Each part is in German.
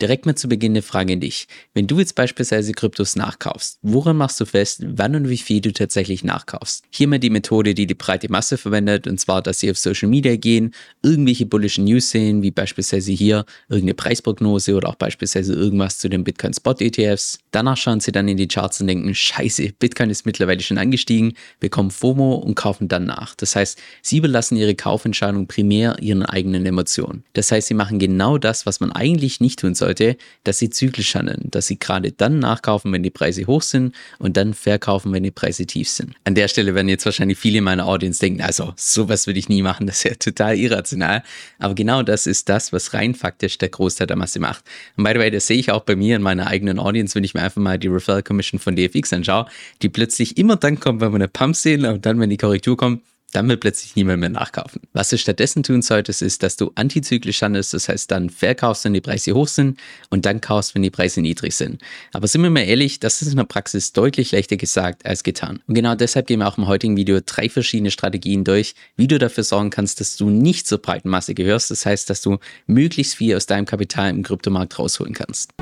Direkt mal zu Beginn eine Frage an dich. Wenn du jetzt beispielsweise Kryptos nachkaufst, woran machst du fest, wann und wie viel du tatsächlich nachkaufst? Hier mal die Methode, die die breite Masse verwendet, und zwar, dass sie auf Social Media gehen, irgendwelche bullischen News sehen, wie beispielsweise hier irgendeine Preisprognose oder auch beispielsweise irgendwas zu den Bitcoin Spot ETFs. Danach schauen sie dann in die Charts und denken, scheiße, Bitcoin ist mittlerweile schon angestiegen, bekommen FOMO und kaufen dann nach. Das heißt, sie überlassen ihre Kaufentscheidung primär ihren eigenen Emotionen. Das heißt, sie machen genau das, was man eigentlich nicht tun sollte, dass sie zyklisch handeln, dass sie gerade dann nachkaufen, wenn die Preise hoch sind und dann verkaufen, wenn die Preise tief sind. An der Stelle werden jetzt wahrscheinlich viele in meiner Audience denken, also sowas würde ich nie machen, das ist ja total irrational. Aber genau das ist das, was rein faktisch der Großteil der Masse macht. Und by the way, das sehe ich auch bei mir in meiner eigenen Audience, wenn ich mir einfach mal die Referral Commission von DFX anschaue, die plötzlich immer dann kommt, wenn wir eine Pump sehen und dann, wenn die Korrektur kommt, dann wird plötzlich niemand mehr nachkaufen. Was du stattdessen tun solltest, ist, dass du antizyklisch handelst, das heißt dann verkaufst, wenn die Preise hoch sind und dann kaufst, wenn die Preise niedrig sind. Aber sind wir mal ehrlich, das ist in der Praxis deutlich leichter gesagt als getan. Und genau deshalb gehen wir auch im heutigen Video 3 verschiedene Strategien durch, wie du dafür sorgen kannst, dass du nicht zur breiten Masse gehörst. Das heißt, dass du möglichst viel aus deinem Kapital im Kryptomarkt rausholen kannst.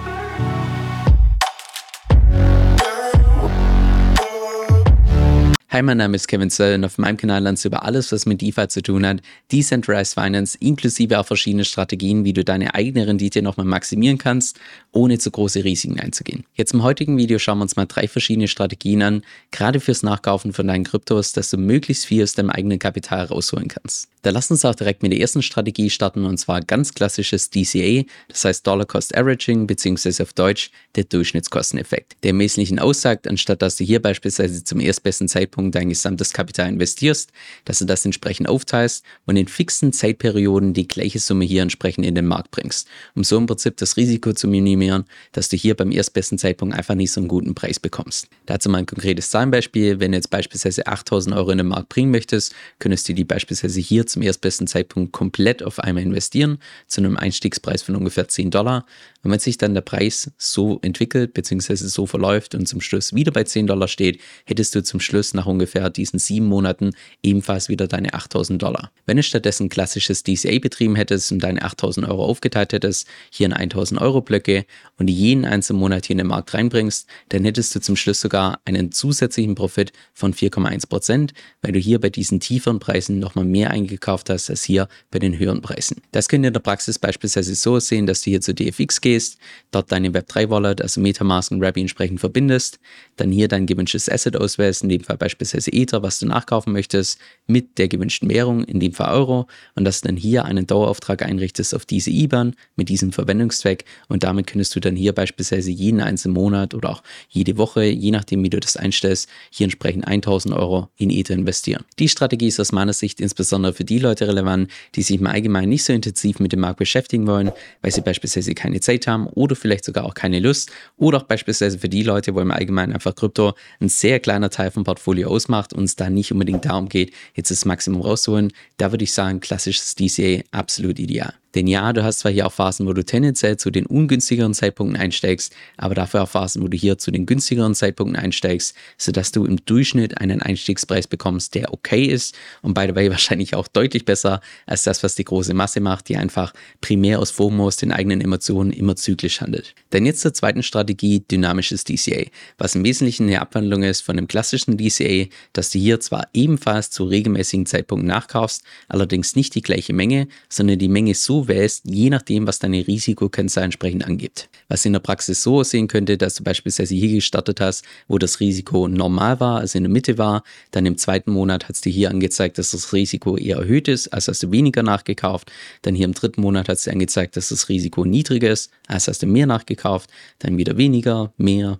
Hi, mein Name ist Kevin Zöll und auf meinem Kanal lernst du über alles, was mit DeFi zu tun hat, Decentralized Finance, inklusive auch verschiedene Strategien, wie du deine eigene Rendite nochmal maximieren kannst, ohne zu große Risiken einzugehen. Jetzt im heutigen Video schauen wir uns mal 3 verschiedene Strategien an, gerade fürs Nachkaufen von deinen Kryptos, dass du möglichst viel aus deinem eigenen Kapital rausholen kannst. Da lass uns auch direkt mit der ersten Strategie starten, und zwar ganz klassisches DCA, das heißt Dollar Cost Averaging, beziehungsweise auf Deutsch der Durchschnittskosteneffekt, der im Wesentlichen aussagt, anstatt dass du hier beispielsweise zum erstbesten Zeitpunkt dein gesamtes Kapital investierst, dass du das entsprechend aufteilst und in fixen Zeitperioden die gleiche Summe hier entsprechend in den Markt bringst, um so im Prinzip das Risiko zu minimieren, dass du hier beim erstbesten Zeitpunkt einfach nicht so einen guten Preis bekommst. Dazu mal ein konkretes Zahlenbeispiel: Wenn du jetzt beispielsweise 8.000 Euro in den Markt bringen möchtest, könntest du die beispielsweise hier zum erstbesten Zeitpunkt komplett auf einmal investieren, zu einem Einstiegspreis von ungefähr $10. Und wenn sich dann der Preis so entwickelt, beziehungsweise so verläuft und zum Schluss wieder bei $10 steht, hättest du zum Schluss nach ungefähr diesen 7 Monaten ebenfalls wieder deine $8.000. Wenn du stattdessen klassisches DCA betrieben hättest und deine 8.000 Euro aufgeteilt hättest, hier in 1.000 Euro Blöcke und jeden einzelnen Monat hier in den Markt reinbringst, dann hättest du zum Schluss sogar einen zusätzlichen Profit von 4,1%, weil du hier bei diesen tieferen Preisen nochmal mehr eingekauft hast als hier bei den höheren Preisen. Das könnte in der Praxis beispielsweise so sehen, dass du hier zu DFX gehst, dort deine Web3-Wallet, also Metamask und Rappi entsprechend verbindest, dann hier dein gewünschtes Asset auswählst, in dem Fall beispielsweise Ether, was du nachkaufen möchtest, mit der gewünschten Währung, in dem Fall Euro, und dass du dann hier einen Dauerauftrag einrichtest auf diese IBAN mit diesem Verwendungszweck, und damit könntest du dann hier beispielsweise jeden einzelnen Monat oder auch jede Woche, je nachdem wie du das einstellst, hier entsprechend 1.000 Euro in Ether investieren. Die Strategie ist aus meiner Sicht insbesondere für die Leute relevant, die sich im Allgemeinen nicht so intensiv mit dem Markt beschäftigen wollen, weil sie beispielsweise keine Zeit haben oder vielleicht sogar auch keine Lust, oder auch beispielsweise für die Leute, wo im Allgemeinen einfach Krypto ein sehr kleiner Teil vom Portfolio ausmacht und es da nicht unbedingt darum geht, jetzt das Maximum rauszuholen. Da würde ich sagen, klassisches DCA absolut ideal. Denn ja, du hast zwar hier auch Phasen, wo du tendenziell zu den ungünstigeren Zeitpunkten einsteigst, aber dafür auch Phasen, wo du hier zu den günstigeren Zeitpunkten einsteigst, sodass du im Durchschnitt einen Einstiegspreis bekommst, der okay ist und by the way wahrscheinlich auch deutlich besser als das, was die große Masse macht, die einfach primär aus FOMO, aus den eigenen Emotionen immer zyklisch handelt. Dann jetzt zur zweiten Strategie, dynamisches DCA, was im Wesentlichen eine Abwandlung ist von dem klassischen DCA, dass du hier zwar ebenfalls zu regelmäßigen Zeitpunkten nachkaufst, allerdings nicht die gleiche Menge, sondern die Menge so wählst, je nachdem, was deine Risikokennzahl entsprechend angibt. Was in der Praxis so aussehen könnte, dass du beispielsweise hier gestartet hast, wo das Risiko normal war, also in der Mitte war, dann im zweiten Monat hat es dir hier angezeigt, dass das Risiko eher erhöht ist, also hast du weniger nachgekauft, dann hier im dritten Monat hat es dir angezeigt, dass das Risiko niedriger ist, also hast du mehr nachgekauft, dann wieder weniger, mehr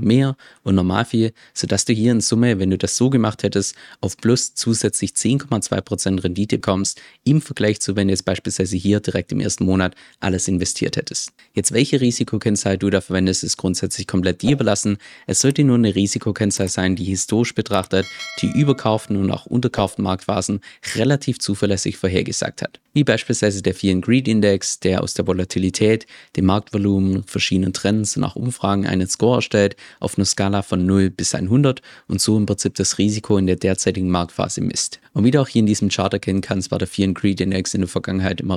und normal viel, sodass du hier in Summe, wenn du das so gemacht hättest, auf plus zusätzlich 10,2% Rendite kommst, im Vergleich zu, wenn du jetzt beispielsweise hier direkt im ersten Monat alles investiert hättest. Jetzt welche Risikokennzahl du da verwendest, ist grundsätzlich komplett dir überlassen. Es sollte nur eine Risikokennzahl sein, die historisch betrachtet die überkauften und auch unterkauften Marktphasen relativ zuverlässig vorhergesagt hat. Wie beispielsweise der Fear and Greed Index, der aus der Volatilität, dem Marktvolumen, verschiedenen Trends und auch Umfragen einen Score erstellt auf einer Skala von 0 bis 100 und so im Prinzip das Risiko in der derzeitigen Marktphase misst. Und wie du auch hier in diesem Chart erkennen kannst, war der Fear and Greed Index in der Vergangenheit immer relativ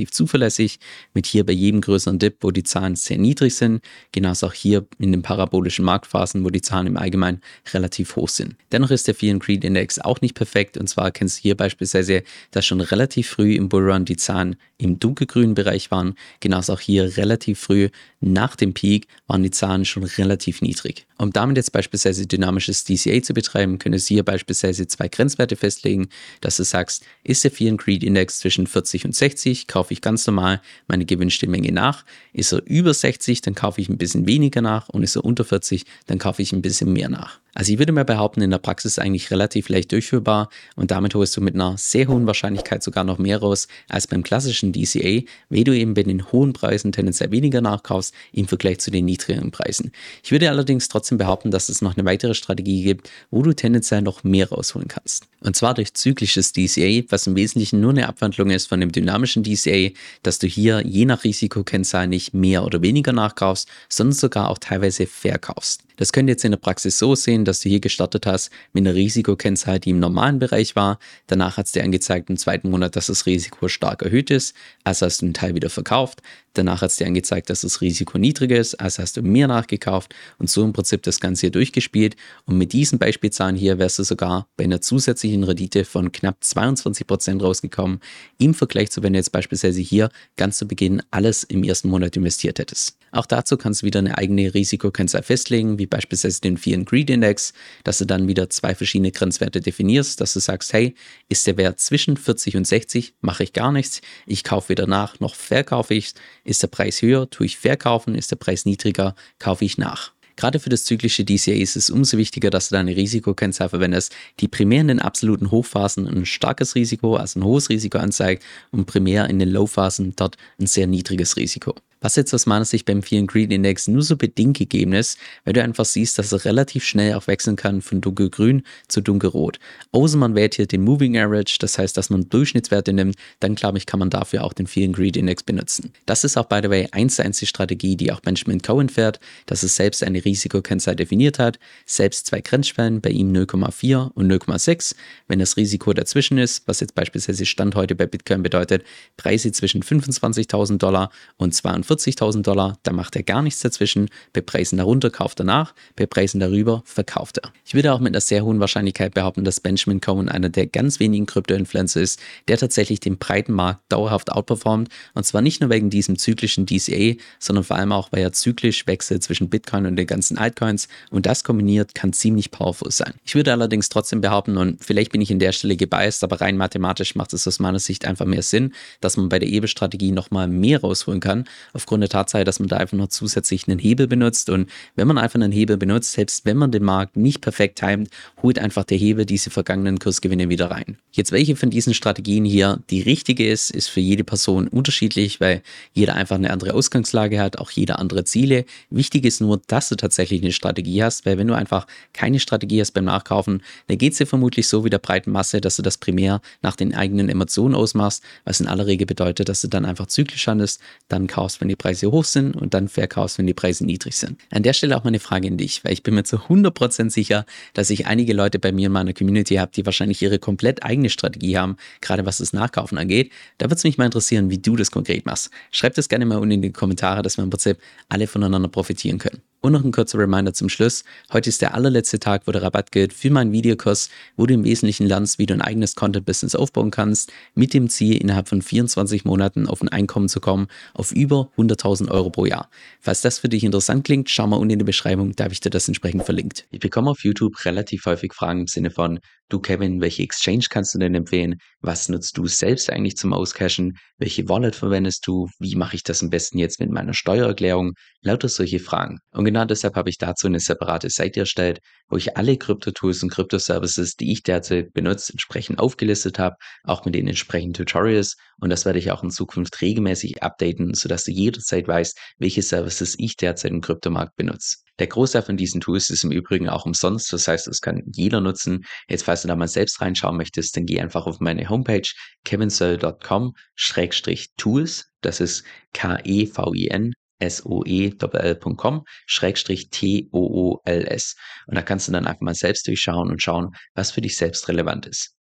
relativ zuverlässig, mit hier bei jedem größeren Dip, wo die Zahlen sehr niedrig sind, genauso auch hier in den parabolischen Marktphasen, wo die Zahlen im Allgemeinen relativ hoch sind. Dennoch ist der Fear and Greed Index auch nicht perfekt, und zwar kennst du hier beispielsweise, dass schon relativ früh im Bullrun die Zahlen im dunkelgrünen Bereich waren, genauso auch hier relativ früh nach dem Peak waren die Zahlen schon relativ niedrig. Um damit jetzt beispielsweise dynamisches DCA zu betreiben, könntest du hier beispielsweise zwei Grenzwerte festlegen, dass du sagst, ist der Fear and Greed Index zwischen 40 und 60, kaufe ich ganz normal meine gewünschte Menge nach. Ist er über 60, dann kaufe ich ein bisschen weniger nach, und ist er unter 40, dann kaufe ich ein bisschen mehr nach. Also ich würde mal behaupten, in der Praxis eigentlich relativ leicht durchführbar, und damit holst du mit einer sehr hohen Wahrscheinlichkeit sogar noch mehr raus als beim klassischen DCA, weil du eben bei den hohen Preisen tendenziell weniger nachkaufst im Vergleich zu den niedrigeren Preisen. Ich würde allerdings trotzdem behaupten, dass es noch eine weitere Strategie gibt, wo du tendenziell noch mehr rausholen kannst. Und zwar durch zyklisches DCA, was im Wesentlichen nur eine Abwandlung ist von dem dynamischen DCA, dass du hier je nach Risikokennzahl nicht mehr oder weniger nachkaufst, sondern sogar auch teilweise verkaufst. Das könnte jetzt in der Praxis so sehen, dass du hier gestartet hast mit einer Risikokennzahl, die im normalen Bereich war. Danach hat es dir angezeigt im zweiten Monat, dass das Risiko stark erhöht ist, also hast du einen Teil wieder verkauft. Danach hat es dir angezeigt, dass das Risiko niedriger ist, also hast du mehr nachgekauft, und so im Prinzip das Ganze hier durchgespielt. Und mit diesen Beispielzahlen hier wärst du sogar bei einer zusätzlichen Rendite von knapp 22% rausgekommen, im Vergleich zu, wenn du jetzt beispielsweise hier ganz zu Beginn alles im ersten Monat investiert hättest. Auch dazu kannst du wieder eine eigene Risikokennzahl festlegen, wie beispielsweise den Fear and Greed Index, dass du dann wieder zwei verschiedene Grenzwerte definierst, dass du sagst, hey, ist der Wert zwischen 40 und 60, mache ich gar nichts, ich kaufe weder nach, noch verkaufe ich. Ist der Preis höher, tue ich verkaufen, ist der Preis niedriger, kaufe ich nach. Gerade für das zyklische DCA ist es umso wichtiger, dass du deine Risikokennzahl verwendest, die primär in den absoluten Hochphasen ein starkes Risiko, also ein hohes Risiko anzeigt, und primär in den Low-Phasen dort ein sehr niedriges Risiko. Was jetzt aus meiner Sicht beim Fear and Greed Index nur so bedingt gegeben ist, weil du einfach siehst, dass er relativ schnell auch wechseln kann von dunkelgrün zu dunkelrot. Außer man wählt hier den Moving Average, das heißt, dass man Durchschnittswerte nimmt, dann glaube ich, kann man dafür auch den Fear and Greed Index benutzen. Das ist auch, by the way, 1:1 die Strategie, die auch Benjamin Cohen fährt, dass er selbst eine Risikokennzahl definiert hat, selbst zwei Grenzschwellen, bei ihm 0,4 und 0,6. Wenn das Risiko dazwischen ist, was jetzt beispielsweise Stand heute bei Bitcoin bedeutet, Preise zwischen $25.000 und $42.000, da macht er gar nichts dazwischen. Bei Preisen darunter kauft er nach, bei Preisen darüber verkauft er. Ich würde auch mit einer sehr hohen Wahrscheinlichkeit behaupten, dass Benjamin Cohen einer der ganz wenigen Krypto-Influencer ist, der tatsächlich den breiten Markt dauerhaft outperformt, und zwar nicht nur wegen diesem zyklischen DCA, sondern vor allem auch, weil er zyklisch wechselt zwischen Bitcoin und den ganzen Altcoins, und das kombiniert kann ziemlich powerful sein. Ich würde allerdings trotzdem behaupten, und vielleicht bin ich in der Stelle gebiased, aber rein mathematisch macht es aus meiner Sicht einfach mehr Sinn, dass man bei der EBE-Strategie nochmal mehr rausholen kann, aufgrund der Tatsache, dass man da einfach noch zusätzlich einen Hebel benutzt. Und wenn man einfach einen Hebel benutzt, selbst wenn man den Markt nicht perfekt timet, holt einfach der Hebel diese vergangenen Kursgewinne wieder rein. Jetzt, welche von diesen Strategien hier die richtige ist für jede Person unterschiedlich, weil jeder einfach eine andere Ausgangslage hat, auch jeder andere Ziele. Wichtig ist nur, dass du tatsächlich eine Strategie hast, weil wenn du einfach keine Strategie hast beim Nachkaufen, dann geht es dir vermutlich so wie der breiten Masse, dass du das primär nach den eigenen Emotionen ausmachst, was in aller Regel bedeutet, dass du dann einfach zyklisch handelst, dann kaufst, wenn die Preise hoch sind, und dann verkaufst, wenn die Preise niedrig sind. An der Stelle auch mal eine Frage an dich, weil ich bin mir zu 100% sicher, dass ich einige Leute bei mir in meiner Community habe, die wahrscheinlich ihre komplett eigene Strategie haben, gerade was das Nachkaufen angeht. Da würde es mich mal interessieren, wie du das konkret machst. Schreib das gerne mal unten in die Kommentare, dass wir im Prinzip alle voneinander profitieren können. Und noch ein kurzer Reminder zum Schluss. Heute ist der allerletzte Tag, wo der Rabatt gilt für meinen Videokurs, wo du im Wesentlichen lernst, wie du ein eigenes Content-Business aufbauen kannst, mit dem Ziel, innerhalb von 24 Monaten auf ein Einkommen zu kommen, auf über 100.000 Euro pro Jahr. Falls das für dich interessant klingt, schau mal unten in die Beschreibung, da habe ich dir das entsprechend verlinkt. Ich bekomme auf YouTube relativ häufig Fragen im Sinne von, du Kevin, welche Exchange kannst du denn empfehlen? Was nutzt du selbst eigentlich zum Auscashen? Welche Wallet verwendest du? Wie mache ich das am besten jetzt mit meiner Steuererklärung? Lauter solche Fragen. Und genau deshalb habe ich dazu eine separate Seite erstellt, wo ich alle Krypto-Tools und Krypto-Services, die ich derzeit benutze, entsprechend aufgelistet habe, auch mit den entsprechenden Tutorials. Und das werde ich auch in Zukunft regelmäßig updaten, sodass du jederzeit weißt, welche Services ich derzeit im Kryptomarkt benutze. Der Großteil von diesen Tools ist im Übrigen auch umsonst, das heißt, es kann jeder nutzen. Jetzt, falls du da mal selbst reinschauen möchtest, dann geh einfach auf meine Homepage kevinsoe.com/tools, das ist kevinsoe.com/tools. Und da kannst du dann einfach mal selbst durchschauen und schauen, was für dich selbst relevant ist.